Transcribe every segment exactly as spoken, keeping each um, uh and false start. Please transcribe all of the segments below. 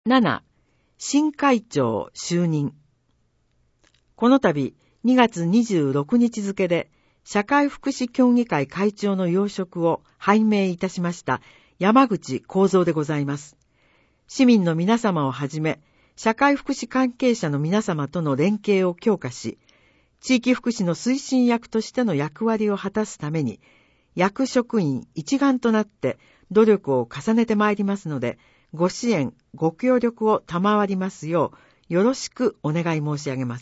なな、新会長就任。この度にがつにじゅうろくにち付で社会福祉協議会会長の要職を拝命いたしました山口幸三でございます。市民の皆様をはじめ、社会福祉関係者の皆様との連携を強化し、地域福祉の推進役としての役割を果たすために、役職員一丸となって努力を重ねてまいりますので、ご支援、ご協力を賜りますよう、よろしくお願い申し上げます。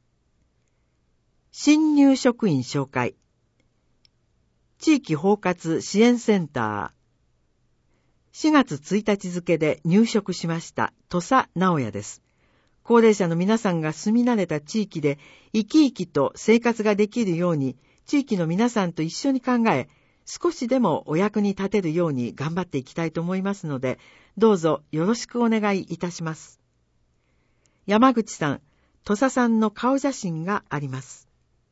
新入職員紹介。地域包括支援センター。しがつついたち付で入職しました土佐直也です。高齢者の皆さんが住み慣れた地域で生き生きと生活ができるように、地域の皆さんと一緒に考え、少しでもお役に立てるように頑張っていきたいと思いますので、どうぞよろしくお願いいたします。山口さん、土佐さんの顔写真があります。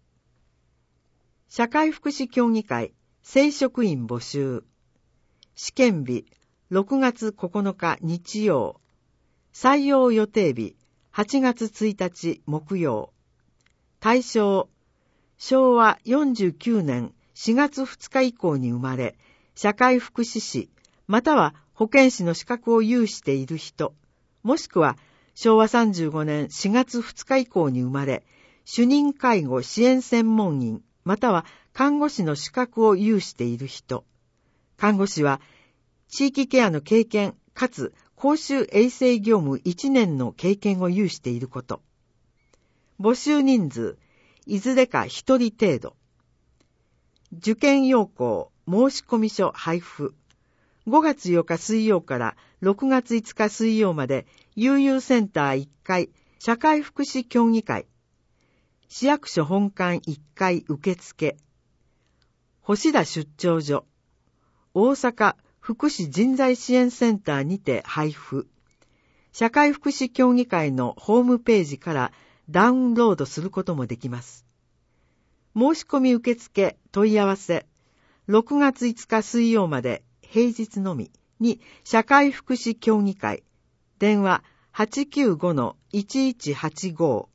社会福祉協議会正職員募集。試験日ろくがつここのか日曜。採用予定日はちがつついたち木曜。対象、しょうわよんじゅうきゅうねんしがつふつか以降に生まれ、社会福祉士、または保健師の資格を有している人、もしくはしょうわさんじゅうごねんしがつふつか以降に生まれ、主任介護支援専門員、または看護師の資格を有している人。看護師は、地域ケアの経験、かつ公衆衛生業務いちねんの経験を有していること。募集人数、いずれかひとり程度。受験要項、申込書配布。ごがつようか水曜からろくがついつか水曜まで、悠々センターいっかい、社会福祉協議会。市役所本館いっかい受付。星田出張所。大阪福祉人材支援センターにて配布。社会福祉協議会のホームページからダウンロードすることもできます。申し込み受付問い合わせ、ろくがついつか水曜まで平日のみに社会福祉協議会、電話 はちきゅうごのいちいちはちご